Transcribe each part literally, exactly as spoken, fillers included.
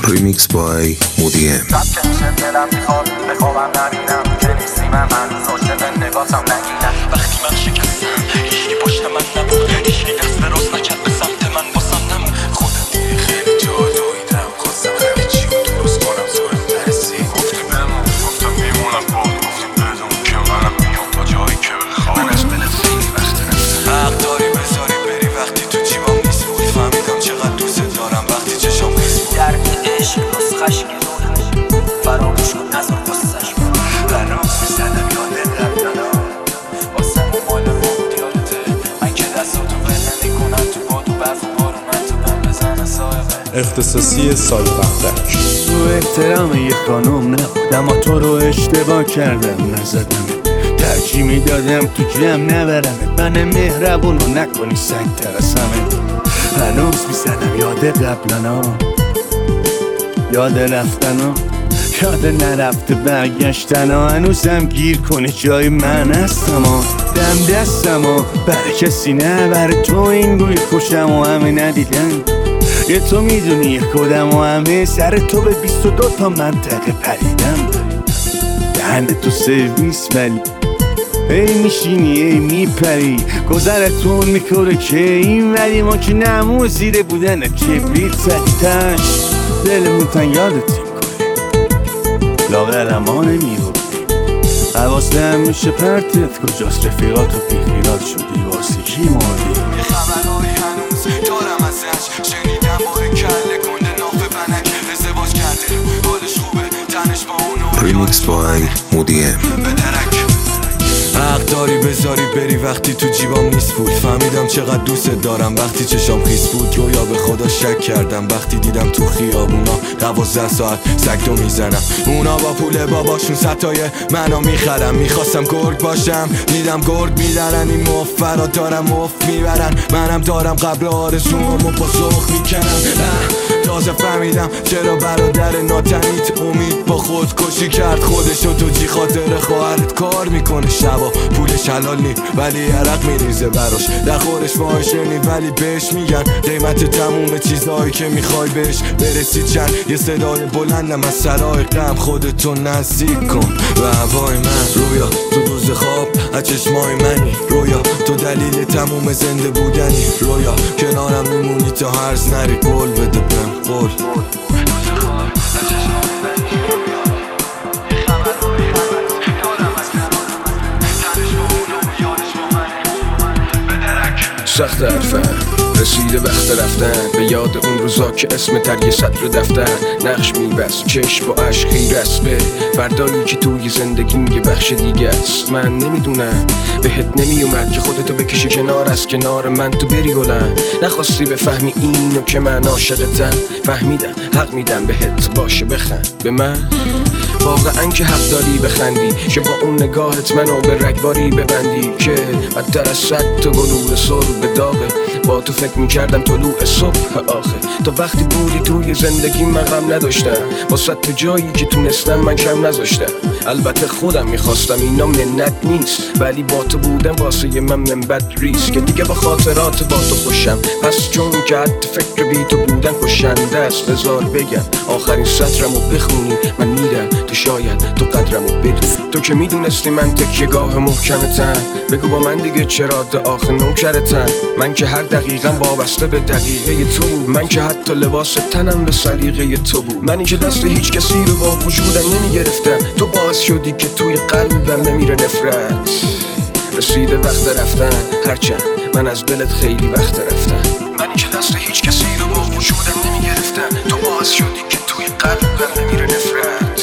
ریمیکس بای مودیم. شب که میشه دلم میخواد بخوابم نبینم که نیستی من من عاشق نگاهتم نگینم. وقتی من شکستم هیچکی پشت من نبود، هیچکی دست دراز نکرد به سمت من واسم نمون. خودم دیگه خیلی جا دویدم، خواستم همه چی رو درست کنم زورم نرسید. گفتی بمون، گفتم میمونم باد، گفتی بدون که منم میام تا جایی که بخوام. من از بلد خیلی وقت رفتم، حق داری بذاری بری وقتی تو جیبام نیست بود. فهمیدم چقدر دوست دارم وقتی چشام خیس بود. درد عشق نسخش گرونه فراموش کن نظر واسش کن. هنوز میزنم یادت رفتنا واسه اون مال ما بود یادته. من که دستاتو قله میکنم تو باد و برف و بارون، من تو بم بزنه صاحبه اختصاصی سال قبلک. تو احترام یه خانم نبود، اما تو رو اشتباه کردم نزدم. ترجیح میدادم تو جمع نبرمت، من مهربون رو نکنی سنگ ترسمه. هنوز میزنم یاد قبلنا، یاد رفتنا، یاد نرفته برگشتنا. هنوزم گیر کنه جای من هستم و دم دستم و بر کسی نه، بر تو این بوی خوشم و همه ندیدن. یه تو میدونی یه خودم و همه سر تو به بیست و دو تا منطقه پریدم. دهن تو سرویس ولی ای میشینی ای میپری، گذرتون میکنه که این ولی ما که نمو زیره بودن کبریت زدیدش. دلمون تن یادتیم کنه لاغر اما نمیبودی، حواسته میشه پرتت کجاست. رفیقاتو بیخیرات شدی واسه کی مردی. یه خبرهایی هنوز دارم ازش، شنیدم باره کله گنده نافه بنک ازدواج کرده، حالش خوبه تنش با اونو. ریمیکس بای مودیم. به درک حق داری بذاری بری وقتی تو جیبام نیست بود. فهمیدم چقدر دوست دارم وقتی چشام خیس بود. رویا به خدا شک کردم وقتی دیدم تو خیابونا دوازده ساعت سگدو میزنم. اونا با پول باباشون ستای منو میخرم. میخواستم گرگ باشم دیدم گرگ میدارن. این مفرا دارم مف میبرن، منم دارم قبل آرزومو پاسخ میکنم. تازه فهمیدم چرا برادر ناتنیت امید با خود کشی کرد خودشو تو جی خاطر خواهرت کار میکنه. شبا پولش حلال نی ولی عرق میریزه براش، در خورش فاحشه نی ولی بهش میگن قیمت تموم چیزهایی که میخوای بهش برسی چند. یه صدای بلندم از سرای غم خودتو نزدیک کن و هوای من. رویا تو دوز خواب از چشمای منی، رویا تو دلیل تموم زنده بودنی. رویا کنارم میمونی تا هرز نری، قول بده بهم قول. سخت حرفم رسیده وقت رفتن، به یاد اون روزا که اسم تر یه سطر دفتر نقش میبست چشم با عشق خیره است به فردایی که توی زندگیم یه بخش دیگه است. من نمیدونم بهت نمیومد که خودتو بکشی کنار از کنار من تو بری گلن. نخواستی بفهمی اینو که من عاشقتم، فهمیدم حق میدم بهت باشه بخند به من. واقعا که حق داری بخندی که با اون نگاهت منو به رگباری ببندی که بدتر از صد تا گلوله سر به داغه. با تو فکر میکردم طلوع صبح آخه. تا وقتی بودی توی زندگی من غم نداشتم، با صد تا جایی که تونستم من کم نذاشتم. البته خودم میخواستم اینا منت نیست، ولی با تو بودم واسه من منبت ریست که دیگه با خاطرات با تو خوشم. پس چون که حتی فکر بی تو بودن کشنده است، بذار بگم آخرین سطرمو بخونی من میرم تو شاید تو قدرمو بدونی. تو که میدونستی من تکیه گاه محکمتم، بگو با من دیگه چرا ده آخه نوکرتم. من که هر دقیقم وابسته به دقیقه تو بود، من که حتی لباس تنم به سلیقه تو بود. منی که دست هیچ کسی رو با وجودم نمیگرفتم، تو باعث شدی که توی قلبم نمیره نفرت. رسیده وقت رفتن هرچند من از دلت خیلی وقت رفتم. منی که دست هیچ کسی رو با وجودم نمیگرفتم، تو باعث شدی که توی قلبم نمیره نفرت.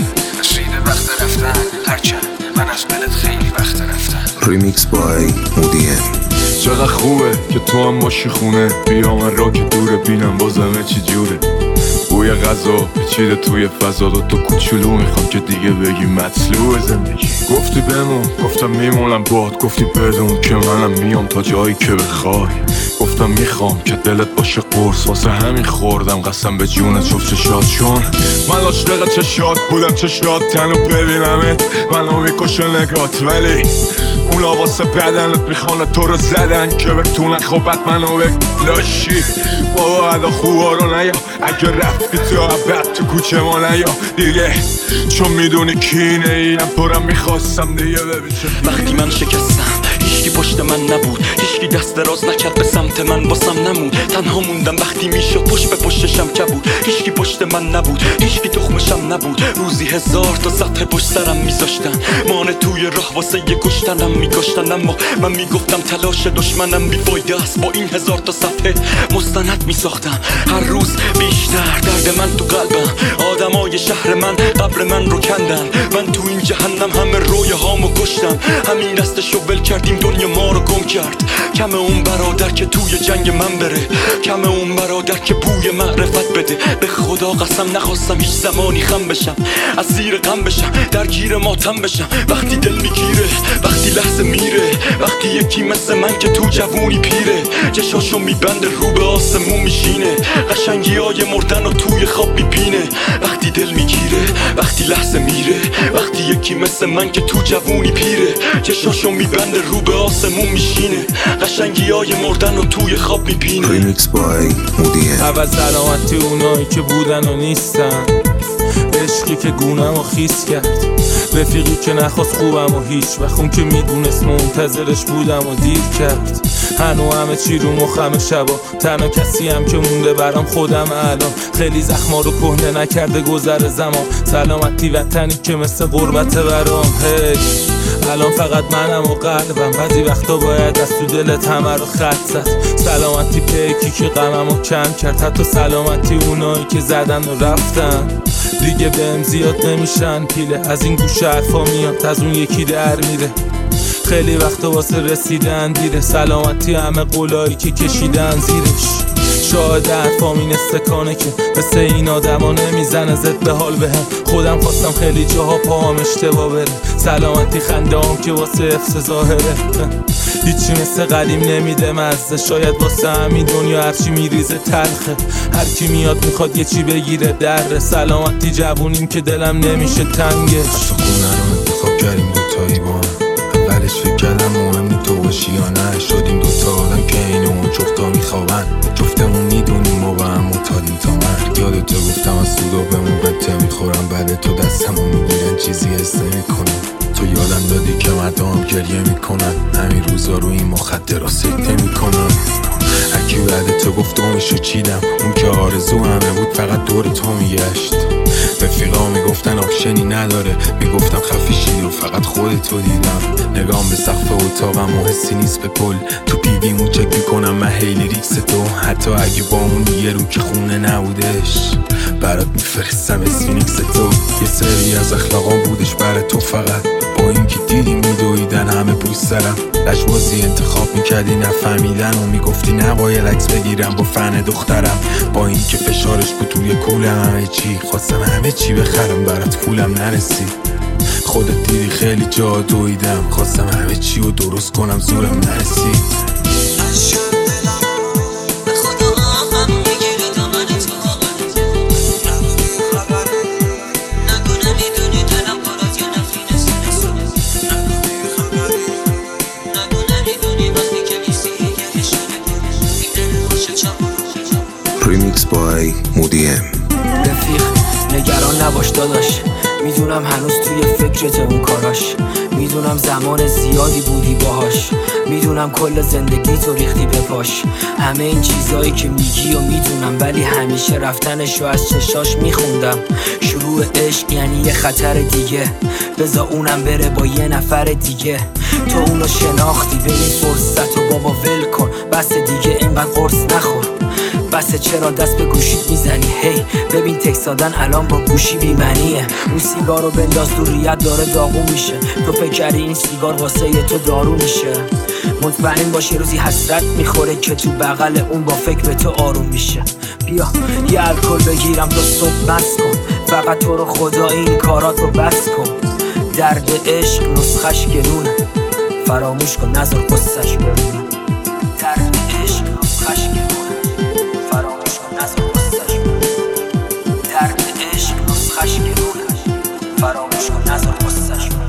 رسیده وقت رفتن هرچند من از دلت خیلی وقت رفتم. ریمیکس بای مودیم. چقدر خوبه که تو هم باشی خونه، بیا من را که دوره بینم بازمه چی جوره. بوی غذا پیچیده توی فضا، دو تا کوچولو میخوام که دیگه بگی مطلوب زندگی. گفتی بمون گفتم میمونم باد، گفتی بدون که منم میام تا جایی که بخوای. گفتم میخوام که دلت باشه قرص، واسه همین خوردم قسم به جونت شفت چشات. چون من عاشق چشات بودم، چشات تنو ببینمت منو میکشه نگات، ولی اونا واسه بدنت میخوانه تو رو زدن که بتونن خوبت منو بگلاشی. بابا ادا خوبا رو نیا، اگه رفتی تو عبد تو کوچه ما نیا دیگه، چون میدونی کینه اینم پرم میخواستم دیگه. ببین وقتی من شکستم هیچکی پشت من نبود، هیچکی دست دراز نکرد به سمت من، واسم نمود. تنها موندم وقتی میشد پشت به پشتشم کبود. هیچکی پشت من نبود، هیچکی تخمشم نبود. روزی هزار تا صفحه پشت سرم میذاشتن، مانه توی راه واسه یه کشتنم میکشتن. اما من میگفتم تلاش دشمنم بیفایده است، با این هزار تا صفحه مستند میساختم. هر روز بیشتر درد من تو قلبم، آدمای شهر من قبر من رو کندن. من تو این جهنم همه رویه هامو کشتم، همین دستشو ول کردیم دنیا ما رو گم کرد. کم اون برادر که توی جنگ من بره، کم اون برادر که بوی معرفت بده. به خدا قسم نخواستم هیچ زمانی خم بشم، اسیر غم بشم، درگیر ماتم بشم. وقتی دل میگیره، وقتی لحظه میره، وقتی یکی مثل من که تو جوونی پیره، چشاشو میبنده رو به آسمون میشینه، قشنگی های مردن و توی خواب میبینه. وقتی دل میگیره، وقتی لحظه میره، وقتی یکی مثل من که تو جوونی پیره، چشاشو میبنده رو به آسمون میشینه، قشنگی های مردن و توی خواب میبینه. Remix by مودیم. اول سلامتی اونایی که بودن و نیستن، عشقی که گونم و خیس کرد، رفیقی که نخواست خوبم و هیچ وقت اون که میدونست منتظرش بودم و دیر کرد. هنو همه چی رو مخم شبا، تنها کسی هم که مونده برام خودم الان. خیلی زخما رو کهنه نکرده گذر زمان، سلامتی وطنی که مثل غربت برام. هی الان فقط منم و قلبم، بعضی وقتا باید از تو دلت همه رو خط زد. سلامتی پیکی که غممو کم کرد، حتی سلامتی اونایی که زدن و رفتن. دیگه بهم زیاد نمیشن پیله، از این گوشه حرفا میاد از اون یکی در میره. خیلی وقتا واسه رسیدن دیره، سلامتی همه قولایی که کشیدن زیرش. شاید حرفام این استکانه که مثل این آدما نمیزنه زد به حال بهم. خودم خواستم خیلی جاها پاهم اشتباه بره، سلامتی خنده هم که واسه حفظ ظاهره. هیچی مثل قدیم نمیده مزه، شاید واسه همین دنیا هرچی میریزه تلخه. هر کی میاد میخواد یه چی بگیره دره، سلامتی جوونیم که دلم نمیشه تنگش. تو خونه رو انتخاب کردیم دوتایی با هم، اولش فکر کردم مهم نی تو باشی یا نه. شدیم دوتا آدم که اینو اون جفتا میخوابن، جفتمون میدونیم ما با هم متادیم تا مرگ. یادتو گفتم از سودا بمون بته میخورم، بعد تو دستمو میگیرن چیزی حس نمیکنم. تو یادم دادی که مردم گریه میکنن، همین روزا رو این مخدرها سکته میکنن. هرکی بعد تو گفت اونشو چیدم، اون که آرزو همه بود فقط دور تو میگشت. رفیقا میگفتن آپشنی نداره، میگفتم خفیشی و فقط خودتو دیدم. نگام به سقف اتاقم و حسی نیست به پل، تو پیویمو چک میکنم من هیلی ریکس تو. حتی اگه با اون یه رو که خونه نبودش، برات میفرستم اسفینیکس تو. یه سری از اخلاقام بودش برای تو فقط، با این که دیدی میدویدن همه پوست سرم. لجبازی انتخاب میکردی نفهمیدن و میگفتی نباید عکس بگیرم با فن دخترم. با این که فشارش بود توی کولم همه چی، خواستم همه چی بخرم برات پولم نرسید. خودت دیدی خیلی جا دویدم، خواستم همه چی رو درست کنم زورم نرسید. Remix by مودیم. رفیق نگران نباش داداش، میدونم هنوز توی فکرت اون کاراش، میدونم زمان زیادی بودی باهاش، میدونم کل زندگی تو ریختی به پاش. همه این چیزایی که میگی و میدونم، ولی همیشه رفتنشو از چشاش میخوندم. شروع عشق یعنی یه خطر دیگه، بذار اونم بره با یه نفر دیگه. تو اونو شناختی به این فرصت و بابا ول کن، بس دیگه اینقدر قرص نخور. بسه چرا دست به گوشیت میزنی؟ هی ببین تکس دادن الان با گوشی بیمنیه. اون سیگارو بنداز دور ریت داره داغون میشه، تو فکر کردی این سیگار واسه یه تو دارو میشه. مطمئن باش یه روزی حسرت میخوره که تو بغل اون با فکر به تو آروم میشه. بیا یه الکل بگیرم تا صبح مست کن، فقط تو رو خدا این کارات رو بس کن. درد عشق نسخش گرونه، فراموش کن نذار قصهش بمونه. درد عشق نسخش گرونه، فراموش کن نذار قصهش بمونه. درد عشق نسخش گرونه، فراموش کن نذار قصهش بمونه.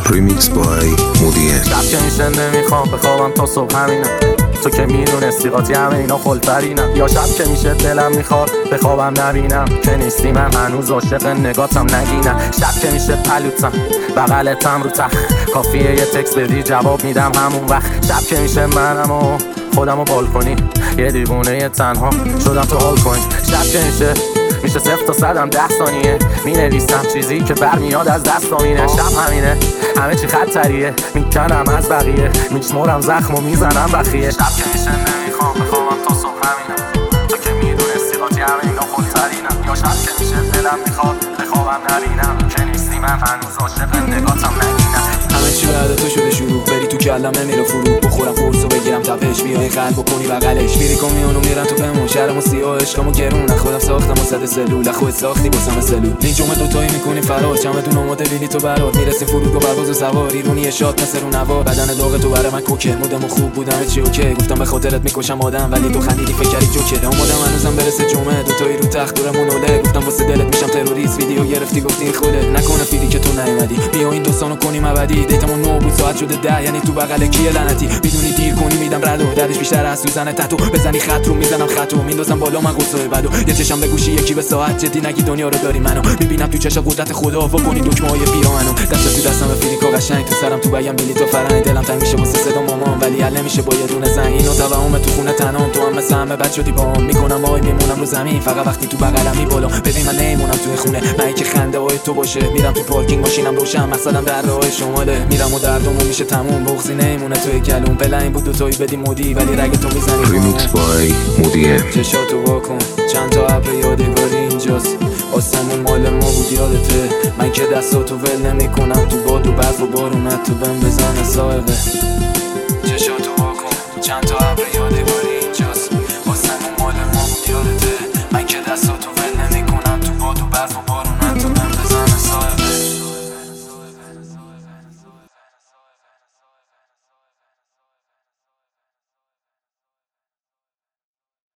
Remix by Moody M. شب که میشه نمیخوام بخوابم تا صبح همینم، تو که میدونستی قاطی همه اینا خلفرینم. یا شب که میشه دلم میخواد بخوابم نبینم که نیستی، من هنوز عاشق نگاتم نگینم. شب که میشه پلوتم بغلتم رو تخت، کافیه یه تکس بدی جواب میدم همون وقت. شب که میشه منم و خودمو بال کنی، یه دیوونه یه تنها شدم تو حال کنی. شب که میشه میشه صفر تا صدم ده ثانیه، می نویسم چیزی که برمیاد از دست آمینه. شب همینه همه چی خطریه، میکنم از بقیه، میشمرم زخم و میزنم بخیه. شب که میشه نمیخوام بخوابم تا صبح همینم، تو که میدونستی قاطی همه اینا خلطرینم. یا شب که میشه دلم میخواد بخوابم نبینم که نیستی، من هنوز عاشق نگاتم نگینم. همه چی بعد تو شده شروع، بری تو کلم نمیره فرو، بخورم فرسو بگیرم تپش، بیای قلب بکنی بغلش، میری کامیونو میرن تو بمون، شهرمو سیاه عشقمو گرون، خودم ساختم و صد سلول، خودت ساختی باسم سلول. این جمعه دوتایی میکنی فرار، چمدون اومده بینی تو برات، میرسی فرودگاه برواز و سوار، ایرونی شاد مثل رو نوار، بدن داغ تو برای من کوکه، مودم خوب بودم چی اوکی، گفتم به خاطرت میکشم آدم ولی تو خندیدی فکر کردی جوکه. اومدم هنوزم برسه جمعه، دوتایی رو تخت دورمون اوله، گفتم واسه دلت میشم تروریست، ویدیو گرفتی گفتی خودت نکنه فیدی که تو نیومدی، بیا این دوستانو کنیم ابدی. دیتمون نو بود ساعت شده ده، یعنی تو بغل کیه لعنتی، میدونی دیر کنی میدم ردو، دردش بیشتر از سوزن تتو، بزنی خط رو میزنم خطو، میندازم بالا من قصه بدو، یه چشم به گوشی یکی به ساعت، جدی نگی دنیا رو داری منو، میبینم تو چشم قدرت خدا، وا کنی دکمه های پیرامونو، دست تو دستم فریکا قشنگ، تو سرم تو بگم بلیط تو فرنگ، دلم تنگ میشه واسه صدا مامان ولی حل نمیشه با یه دونه زنگ، اینو توهم تو خونه تنام، تو هم مثل همه بد شدی باام، میکنم آی میمونم رو زمین فقط وقتی تو بغلم میبالم، ببین من نمیمونم تو خونه، من که خنده های تو باشه، میرم تو پارکینگ ماشینم روشن، مقصدم در راه شماله، میرم و دردمون میشه تموم، بغضی نمیمونه توی کلوم، بلند بود دوتایی بدی مودی ولی رگ تو میزنی. Remix by Moody M. چشاتو واکن چند تا ابر یادگاری اینجاست، آسمون مال ما بود یادته، من که دستاتو ول نمیکنم، تو باد و برف و بارونت تو بهم بزنه سائقه. چشاتو واکن چند تا ابر یادگاری